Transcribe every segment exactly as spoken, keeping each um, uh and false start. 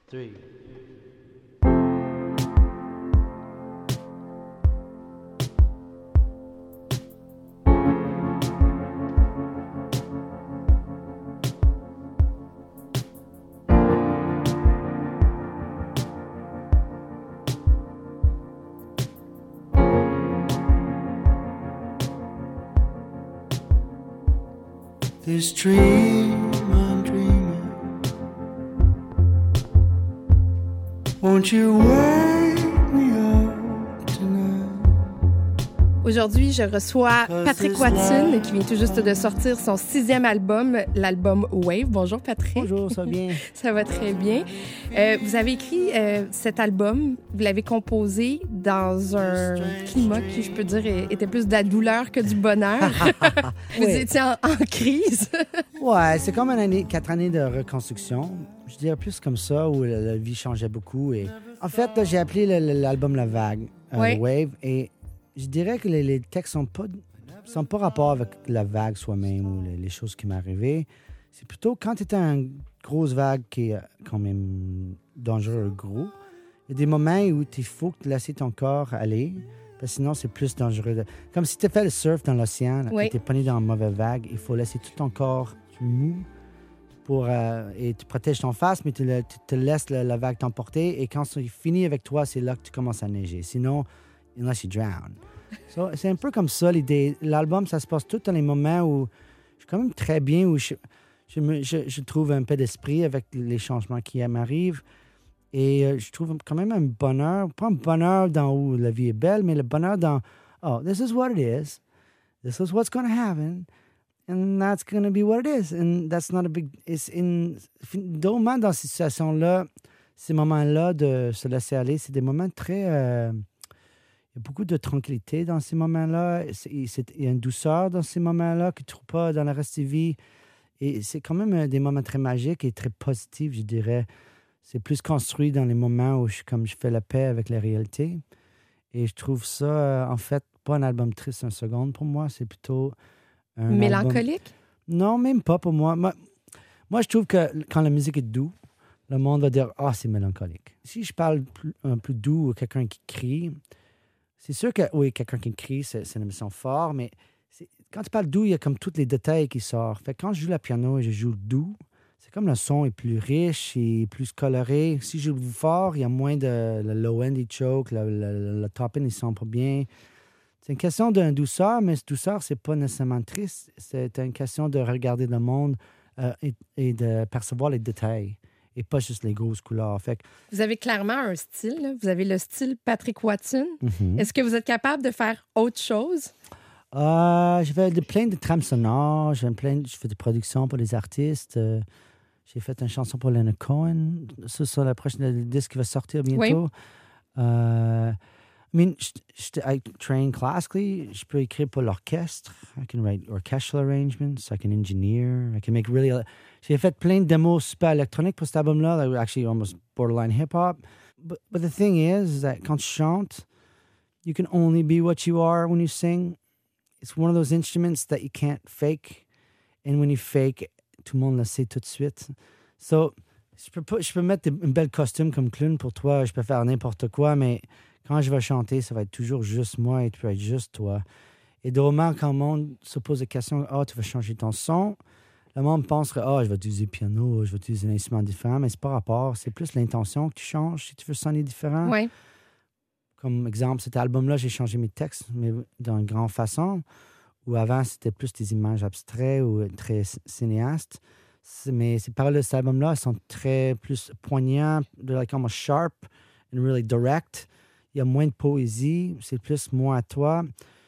three. This dream I'm dreaming, won't you wake me up tonight? Aujourd'hui, je reçois Patrick Watson, qui vient tout juste de sortir son sixième album, l'album Wave. Bonjour, Patrick. Bonjour, ça va bien? Ça va très bien. Euh, vous avez écrit euh, cet album, vous l'avez composé dans un climat qui, je peux dire, était plus de la douleur que du bonheur. Vous Oui. étiez en, en crise. Ouais, c'est comme une année, quatre années de reconstruction. Je dirais plus comme ça, où la, la vie changeait beaucoup. Et en fait, là, j'ai appelé le- le- l'album La Vague, euh, Oui. The Wave, et je dirais que les, les textes sont pas sont pas rapport avec la vague soi-même ou les, les choses qui m'arrivaient. C'est plutôt quand tu es une grosse vague qui est quand même dangereux, gros. Il y a des moments où il faut que tu laisses ton corps aller, parce que sinon c'est plus dangereux. de- Comme si tu fais le surf dans l'océan, là, Oui. tu es pogné dans une mauvaise vague, il faut laisser tout ton corps mou pour, euh, et tu protèges ton face, mais tu, le- tu te laisses la, la vague t'emporter. Et quand c'est fini avec toi, c'est là que tu commences à neiger. Sinon, unless you drown. So, c'est un peu comme ça l'idée. L'album, ça se passe tout dans les moments où je suis quand même très bien, où je, je, me- je- je trouve un peu d'esprit avec les changements qui m'arrivent. Et euh, je trouve quand même un bonheur, pas un bonheur dans où la vie est belle, mais le bonheur dans, oh, this is what it is. This is what's going to happen. And that's going to be what it is. And that's not a big... It's in, D'autres dans ces situations-là, ces moments-là de se laisser aller, c'est des moments très... euh, il y a beaucoup de tranquillité dans ces moments-là. C'est- c'est- Il y a une douceur dans ces moments-là que tu ne trouves pas dans le reste de la vie. Et c'est quand même euh, des moments très magiques et très positifs, je dirais. C'est plus construit dans les moments où je, comme je fais la paix avec la réalité. Et je trouve ça, euh, en fait, pas un album triste un seconde pour moi. C'est plutôt un album... Mélancolique? Non, même pas pour moi. Moi, moi, je trouve que quand la musique est douce, le monde va dire « Ah, c'est mélancolique ». Si je parle plus, un plus doux ou quelqu'un qui crie, c'est sûr que, oui, quelqu'un qui crie, c'est, c'est une émotion forte, mais c'est- quand tu parles doux, il y a comme tous les détails qui sortent. Fait que quand je joue le piano et je joue doux, c'est comme le son est plus riche et plus coloré. Si je joue fort, il y a moins de le low end, il choke, le, le, le top end, il sent pas bien. C'est une question d'une douceur, mais cette douceur, c'est pas nécessairement triste. C'est une question de regarder le monde euh, et, et de percevoir les détails et pas juste les grosses couleurs. Fait que, Vous avez clairement un style. Là. Vous avez le style Patrick Watson. mhm. Est-ce que vous êtes capable de faire autre chose? Euh, je fais de, plein de trames sonores. J'aime plein, je fais des productions pour les artistes. Euh, j'ai fait une chanson pour Leonard Cohen. Ça, c'est la prochaine disque qui va sortir bientôt. Euh, I mean, je, je, I train classically. Je peux écrire pour l'orchestre. I can write orchestral arrangements. I can engineer. I can make really... J'ai fait plein de démos super électroniques pour cet album-là. That were actually almost borderline hip-hop. But, but the thing is, is that quand tu chantes, you can only be what you are when you sing. It's one of those instruments that you can't fake. And when you fake, tout le monde le sait tout de suite. So, je peux, pas, je peux mettre une belle costume comme clown pour toi. Je peux faire n'importe quoi, mais quand je vais chanter, ça va être toujours juste moi et tu peux être juste toi. Et de moment, quand le monde se pose la question, « Ah, oh, tu vas changer ton son », le monde penserait, « Ah, oh, je vais utiliser le piano, je vais utiliser un instrument différent », mais c'est pas rapport. C'est plus l'intention que tu changes si tu veux sonner différent. Oui. Comme exemple, cet album-là, j'ai changé mes textes, mais d'une grande façon. Où avant, c'était plus des images abstraites ou très cinéastes. C'est- Mais ces paroles de cet album-là, elles sont très plus poignantes, de like almost sharp and really direct. Il y a moins de poésie, c'est plus moi à toi.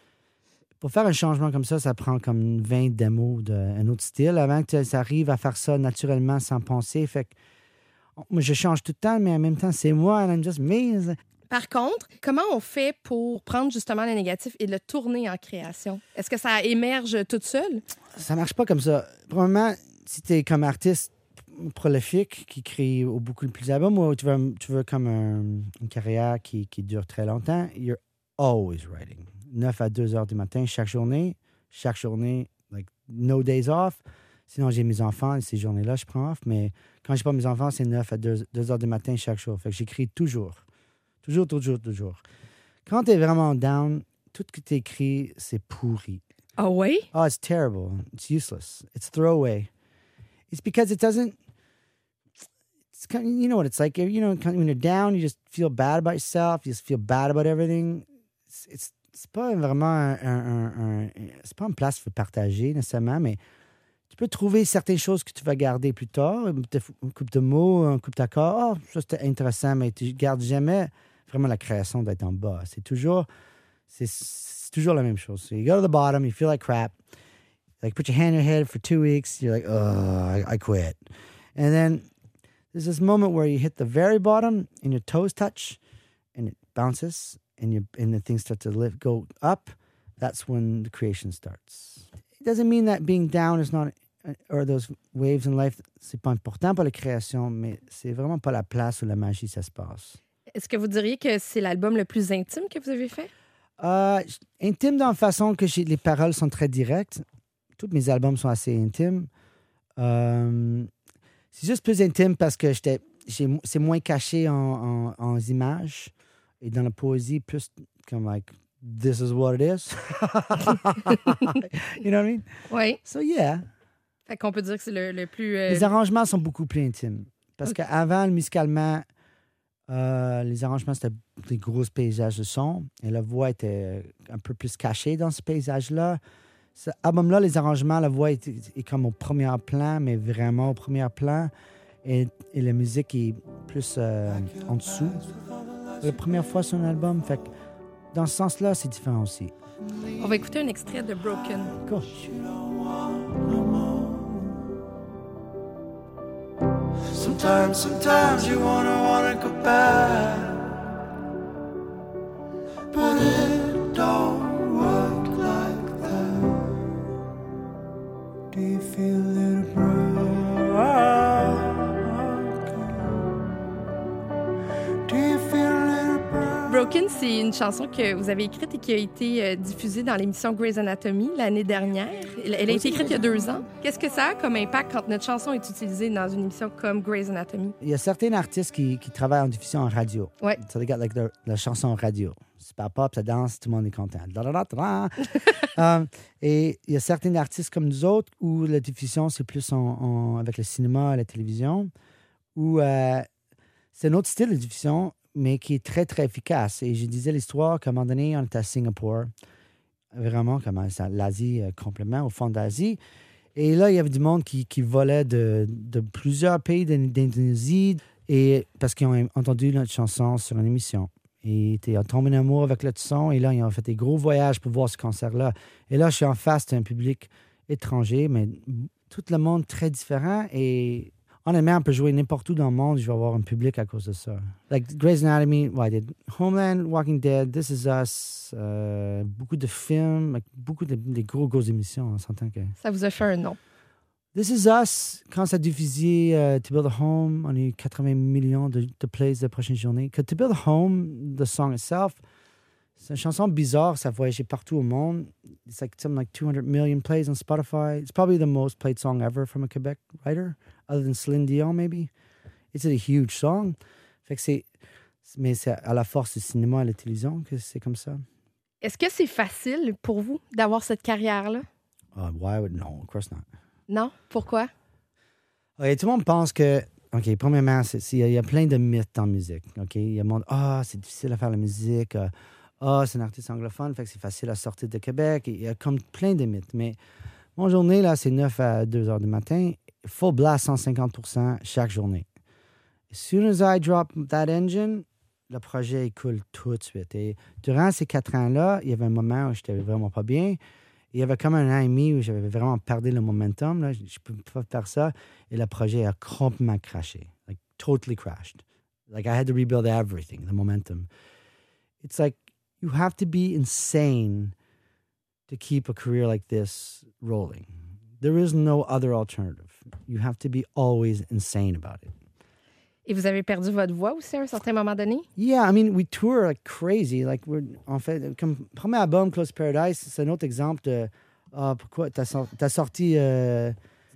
Pour faire un changement comme ça, ça prend comme vingt démos d'un autre style avant que ça arrive à faire ça naturellement sans penser. Fait que moi, je change tout le temps, mais en même temps, c'est moi, and I'm just me. Par contre, comment on fait pour prendre justement le négatif et le tourner en création? Est-ce que ça émerge toute seule? Ça marche pas comme ça. Premièrement, si tu es comme artiste prolifique qui crée beaucoup plus d'albums ou tu veux, tu veux comme un, une carrière qui, qui dure très longtemps, you're always writing. neuf à deux heures du matin, chaque journée, chaque journée, like no days off. Sinon, j'ai mes enfants, et ces journées-là, je prends off. Mais quand j'ai pas mes enfants, c'est neuf à deux heures du matin chaque jour. Fait que j'écris toujours. Toujours, toujours, toujours. Quand tu es vraiment down, tout ce que tu écris, c'est pourri. Ah oui? Oh, it's terrible. It's useless. It's throwaway. It's because it doesn't... It's kind of, you know what it's like. You know, when you're down, you just feel bad about yourself. You just feel bad about everything. It's, it's, c'est pas vraiment un, un, un, un... C'est pas une place qu'il faut partager, nécessairement, mais tu peux trouver certaines choses que tu vas garder plus tard. Une couple de mots, un couple d'accords. Oh, ça, c'était intéressant, mais tu gardes jamais vraiment la création d'être en bas. C'est toujours... C'est, c'est toujours la même chose. So you go to the bottom, you feel like crap. Like, put your hand in your head for two weeks. You're like, oh, I, I quit. And then there's this moment where you hit the very bottom and your toes touch and it bounces and, you, and the things start to lift, go up. That's when the creation starts. It doesn't mean that being down is not, or those waves in life, c'est pas important pour la création, mais c'est vraiment pas la place où la magie, ça se passe. Est-ce que vous diriez que c'est l'album le plus intime que vous avez fait? Euh, intime dans la façon que j'ai, les paroles sont très directes. Tous mes albums sont assez intimes. Euh, c'est juste plus intime parce que j'étais, j'ai, c'est moins caché en, en, en images. Et dans la poésie, plus comme, like, this is what it is. You know what I mean? Oui. So, yeah. Fait qu'on peut dire que c'est le, le plus... Euh... Les arrangements sont beaucoup plus intimes. Parce okay. qu'avant, musicalement, euh, les arrangements, c'était des gros paysages de son. Et la voix était un peu plus cachée dans ce paysage-là. Cet album-là, les arrangements, la voix est, est comme au premier plan, mais vraiment au premier plan. Et, et la musique est plus euh, en dessous. C'est la première fois sur un album. Fait que dans ce sens-là, c'est différent aussi. On va écouter un extrait de Broken. Cool. Sometimes, sometimes you wanna, wanna go back, but it don't work like that. Do you feel a little broken? Do you feel a little broken? Broken, c'est une chanson que vous avez écrite et qui a été euh, diffusée dans l'émission Grey's Anatomy l'année dernière. Elle, elle a été écrite il y a deux ans. Qu'est-ce que ça a comme impact quand notre chanson est utilisée dans une émission comme Grey's Anatomy? Il y a certains artistes qui, qui travaillent en diffusion en radio. Ouais. So they got like the, la chanson en radio. C'est pas pop, ça danse, tout le monde est content. um, et il y a certains artistes comme nous autres où la diffusion, c'est plus en, en, avec le cinéma et la télévision, où euh, c'est un autre style de diffusion, mais qui est très, très efficace. Et je disais l'histoire qu'à un moment donné, on était à Singapour, vraiment, comme l'Asie, euh, complètement, au fond d'Asie. Et là, il y avait du monde qui, qui volait de, de plusieurs pays d'Indonésie, et, parce qu'ils ont entendu notre chanson sur une émission. Et ils ont tombé en amour avec le son, et là, ils ont fait des gros voyages pour voir ce concert-là. Et là, je suis en face d'un public étranger, mais tout le monde très différent, et honnêtement, on peut jouer n'importe où dans le monde, je vais avoir un public à cause de ça. Like Grey's Anatomy, well, I did Homeland, Walking Dead, This Is Us, euh, beaucoup de films, like, beaucoup de, de gros, grosses émissions, on s'entend que... Ça vous a fait un nom. This Is Us, quand ça a diffusé uh, To Build a Home, on a eu quatre-vingts millions de, de plays la prochaine journée. Que To Build a Home, the song itself, c'est une chanson bizarre, ça voyageait partout au monde. It's like something like two hundred million plays on Spotify. It's probably the most played song ever from a Quebec writer, other than Céline Dion, maybe. It's a huge song. Fait que c'est, mais c'est à la force du cinéma et de la télévision que c'est comme ça. Est-ce que c'est facile pour vous d'avoir cette carrière-là? Uh, why would... No, of course not. Non? Pourquoi? Okay, tout le monde pense que... OK, premièrement, c'est, c'est, il y a plein de mythes en musique. OK? Il y a le monde... Ah, oh, c'est difficile à faire la musique. Ah, oh, c'est un artiste anglophone, fait que c'est facile à sortir de Québec. Il y a comme plein de mythes. Mais mon journée, là, c'est neuf à deux heures du matin. Full blast, cent cinquante pour cent chaque journée. As soon as I drop that engine, le projet, il coule tout de suite. Et durant ces quatre ans-là, il y avait un moment où j'étais vraiment pas bien. Il y avait comme un an et demi où j'avais vraiment perdu le momentum. Là. Je ne peux pas faire ça. Et le projet a complètement crashé. Like, totally crashed. Like, I had to rebuild everything, the momentum. It's like, you have to be insane to keep a career like this rolling. There is no other alternative. You have to be always insane about it. Et vous avez perdu votre voix aussi à un certain moment donné? Yeah, I mean, we tour like crazy. Like, we're, en fait, comme premier album, Close Paradise, c'est un autre exemple de ah, pourquoi t'as, sor- t'as sorti euh,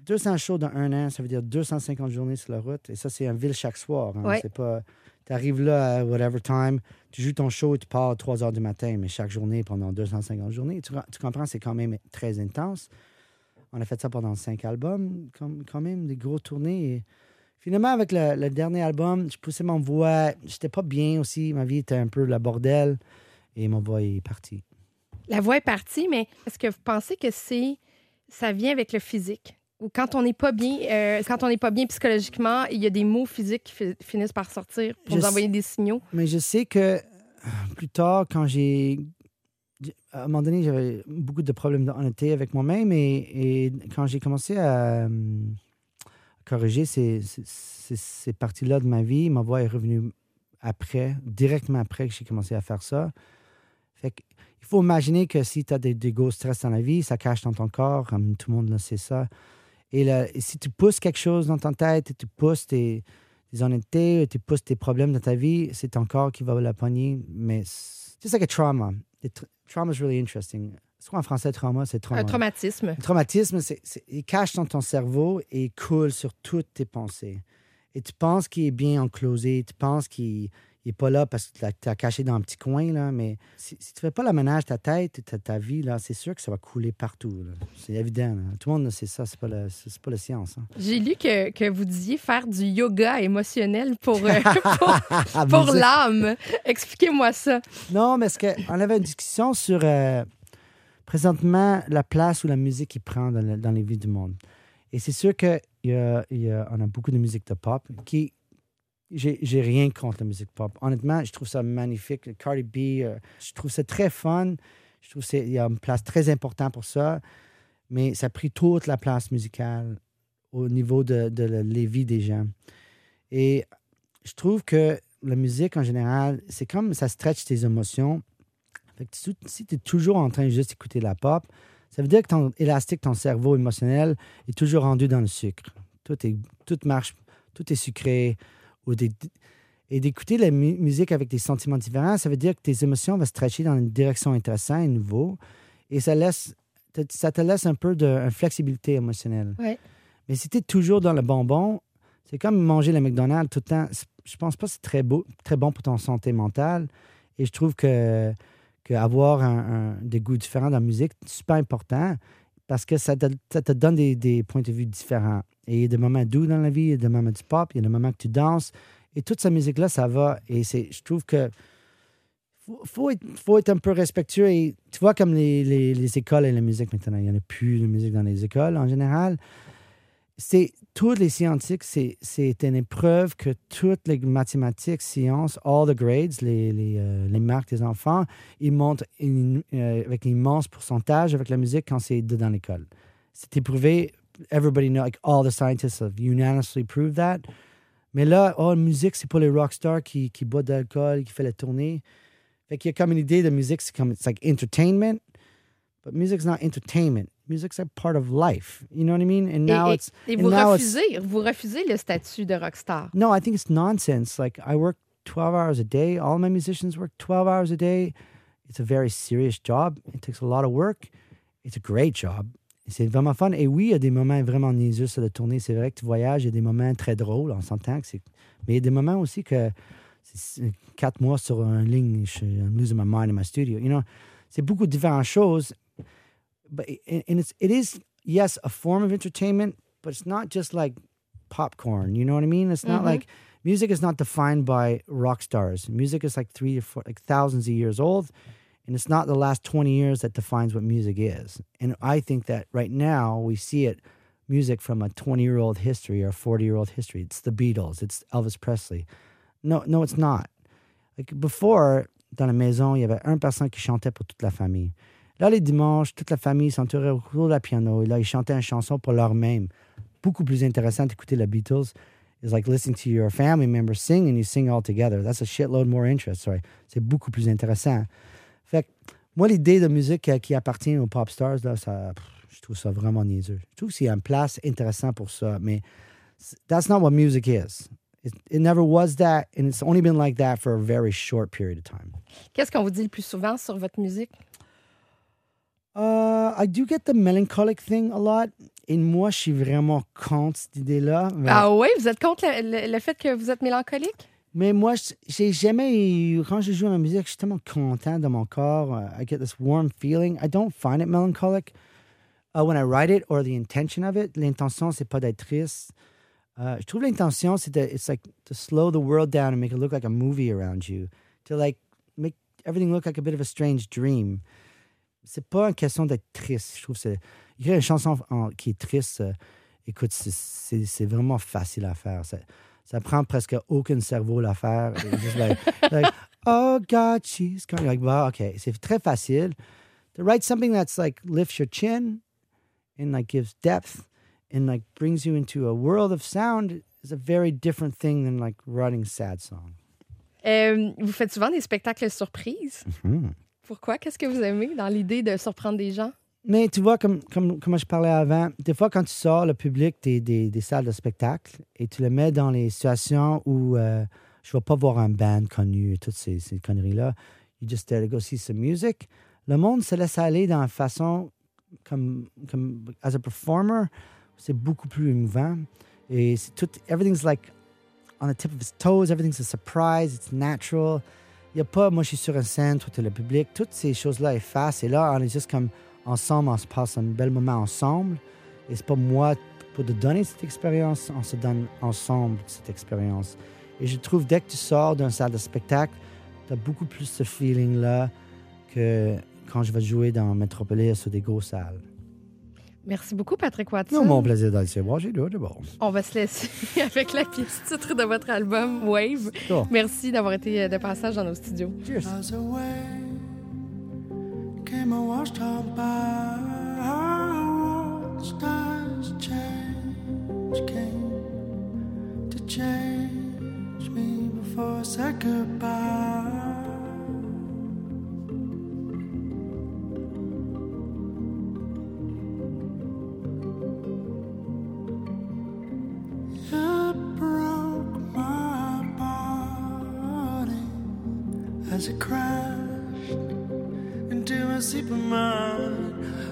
deux cents shows dans un an, ça veut dire deux cent cinquante journées sur la route. Et ça, c'est en ville chaque soir. Hein. Ouais. C'est pas... Tu arrives là à whatever time, tu joues ton show et tu pars à trois heures du matin, mais chaque journée pendant deux cent cinquante journées. Tu, tu comprends, c'est quand même très intense. On a fait ça pendant cinq albums, comme, quand même, des gros tournées. Et finalement, avec le, le dernier album, je poussais mon voix. J'étais pas bien aussi. Ma vie était un peu le bordel. Et mon voix est partie. La voix est partie, mais est-ce que vous pensez que c'est ça vient avec le physique? Ou quand on n'est pas bien, euh, quand on n'est pas bien psychologiquement, il y a des mots physiques qui fi- finissent par sortir pour Je nous envoyer des signaux. Mais je sais que plus tard, quand j'ai... À un moment donné, j'avais beaucoup de problèmes d'honnêteté avec moi-même et, et quand j'ai commencé à, euh, corriger ces, ces, ces, ces parties-là de ma vie, ma voix est revenue après, directement après que j'ai commencé à faire ça. Fait que, il faut imaginer que si tu as des, des gros stress dans la vie, ça cache dans ton corps, comme tout le monde le sait ça. Et, là, et si tu pousses quelque chose dans ta tête, et tu pousses tes, tes honnêtetés, tu pousses tes problèmes dans ta vie, c'est ton corps qui va la pogner. Mais c'est just like a trauma. Tra- trauma is really interesting. C'est quoi en français, trauma? C'est trauma. Un traumatisme. Le traumatisme, c'est, c'est, il cache dans ton cerveau et il coule sur toutes tes pensées. Et tu penses qu'il est bien enclosé, tu penses qu'il n'est pas là parce que tu l'as, tu l'as caché dans un petit coin, là, mais si, si tu ne fais pas le ménage de ta tête et ta, ta vie, là, c'est sûr que ça va couler partout. Là. C'est évident. Là. Tout le monde sait ça, c'est pas la, c'est, c'est pas la science. Hein. J'ai lu que, que vous disiez faire du yoga émotionnel pour, euh, pour, pour l'âme. Expliquez-moi ça. Non, mais est-ce qu'on avait une discussion sur euh, présentement la place où la musique il prend dans, le, dans les vies du monde. Et c'est sûr qu'on a, a beaucoup de musique de pop qui... J'ai, j'ai rien contre la musique pop. Honnêtement, je trouve ça magnifique. Cardi B, euh, je trouve ça très fun. Je trouve qu'il y a une place très importante pour ça. Mais ça a pris toute la place musicale au niveau de, de la les vies des gens. Et je trouve que la musique, en général, c'est comme ça stretch tes émotions. Fait que si, si tu es toujours en train de juste écouter la pop, ça veut dire que ton élastique, ton cerveau émotionnel est toujours rendu dans le sucre. Tout, est, tout marche, tout est sucré. Ou des, et d'écouter la mu- musique avec des sentiments différents, ça veut dire que tes émotions vont se stretcher dans une direction intéressante et nouveau. Et ça, laisse, te, ça te laisse un peu de une flexibilité émotionnelle. Ouais. Mais si tu es toujours dans le bonbon, c'est comme manger le McDonald's tout le temps. Je pense pas que c'est très, beau, très bon pour ton santé mentale. Et je trouve que, que avoir un, un, des goûts différents dans la musique, c'est super important parce que ça te, ça te donne des, des points de vue différents. Et il y a des moments doux dans la vie, il y a des moments du pop, il y a des moments que tu danses. Et toute cette musique-là, ça va. Et c'est, je trouve que faut, faut, être, faut être un peu respectueux. Et tu vois, comme les, les, les écoles et la musique maintenant, il n'y en a plus de musique dans les écoles en général. C'est, tous les scientifiques, c'est, c'est une épreuve que toutes les mathématiques, sciences, all the grades, les, les, euh, les marques des enfants, ils montent une, euh, avec un immense pourcentage avec la musique quand c'est dans l'école. C'est éprouvé. Everybody knows, like all the scientists have unanimously proved that. Mais là, oh, la musique, c'est pour les rockstars qui, qui boivent de l'alcool, qui font la tournée. Fait qu'il y a comme une idée de musique, c'est comme, it's like entertainment. But music's not entertainment. Music's a part of life. You know what I mean? And now et, it's... et and vous, now refusez, vous refusez le statut de rockstar. No, I think it's nonsense. Like, I work twelve hours a day. All my musicians work twelve hours a day. It's a very serious job. It takes a lot of work. It's a great job. Et c'est vraiment fun. Et oui, il y a des moments vraiment niaiseux sur la tournée. C'est vrai que tu voyages, il y a des moments très drôles, on s'entend que c'est... Mais il y a des moments aussi que c'est quatre mois sur une ligne, je, I'm losing my mind in my studio. You know, c'est beaucoup de différentes choses. But and it's, it is, yes, a form of entertainment, but it's not just like popcorn. You know what I mean? It's not mm-hmm. like... Music is not defined by rock stars. Music is like three or four, like thousands of years old. And it's not the last twenty years that defines what music is. And I think that right now we see it, music from a twenty-year-old history or a forty-year-old history. It's the Beatles. It's Elvis Presley. No, no, it's not. Like before, dans la maison, il y avait une personne qui chantait pour toute la famille. Là, les dimanches, toute la famille s'entourait autour de la piano. Et là, ils chantaient une chanson pour leur-même. Beaucoup plus intéressant d'écouter les Beatles. It's like listening to your family members sing and you sing all together. That's a shitload more interest. Sorry. C'est beaucoup plus intéressant. Fait que, moi, l'idée de musique euh, qui appartient aux pop stars, là, ça, pff, je trouve ça vraiment niaiseux. Je trouve qu'il y a une place intéressante pour ça, mais that's not what music is. It, it never was that, and it's only been like that for a very short period of time. Qu'est-ce qu'on vous dit le plus souvent sur votre musique? Uh, I do get the melancholic thing a lot. Et moi, je suis vraiment contre cette idée-là. Mais, Ah oui? Vous êtes contre le, le- le fait que vous êtes mélancolique? mais moi, je- j'ai jamais eu... Quand je joue à la musique, je suis tellement content dans mon corps. Uh, I get this warm feeling. I don't find it melancholic uh, when I write it or the intention of it. L'intention, c'est pas d'être triste. Uh, je trouve l'intention, c'est de, it's like to slow the world down and make it look like a movie around you. To like make everything look like a bit of a strange dream. C'est pas une question d'être triste. Je trouve que c'est... Écrire une chanson en- qui est triste, euh, écoute, c'est, c'est, c'est vraiment facile à faire. Ça, ça prend presque aucun cerveau à faire. It's just like, like, oh God, she's coming. Like, wow, okay. C'est très facile. To write something that's like lifts your chin and like gives depth and like brings you into a world of sound is a very different thing than like writing a sad song. Euh, vous faites souvent des spectacles surprises. Mhm. Pourquoi? Qu'est-ce que vous aimez dans l'idée de surprendre des gens? Mais tu vois, comme, comme, comme je parlais avant, des fois, quand tu sors le public des, des, des salles de spectacle et tu le mets dans les situations où euh, je ne vais pas voir un band connu et toutes ces, ces conneries-là, you just there to go see some music, le monde se laisse aller dans la façon, comme, comme as a performer, c'est beaucoup plus émouvant. Et c'est tout, everything's like on the tip of his toes, everything's a surprise, it's natural. Il n'y a pas, moi je suis sur une scène, toi tu es le public, toutes ces choses-là effacent. Et là, on est juste comme ensemble, on se passe un bel moment ensemble. Et c'est pas moi pour te donner cette expérience, on se donne ensemble cette expérience. Et je trouve dès que tu sors d'une salle de spectacle, tu as beaucoup plus ce feeling-là que quand je vais jouer dans Metropolis ou des grosses salles. Merci beaucoup, Patrick Watson. Non, mon plaisir d'aller chez moi, j'ai deux de bon. On va se laisser avec la pièce titre de votre album, Wave. Cool. Merci d'avoir été de passage dans nos studios. Cheers. As a wave came and washed her by, I watched as change came to change me before I said goodbye. It broke my body as it crashed into my sleeping mind.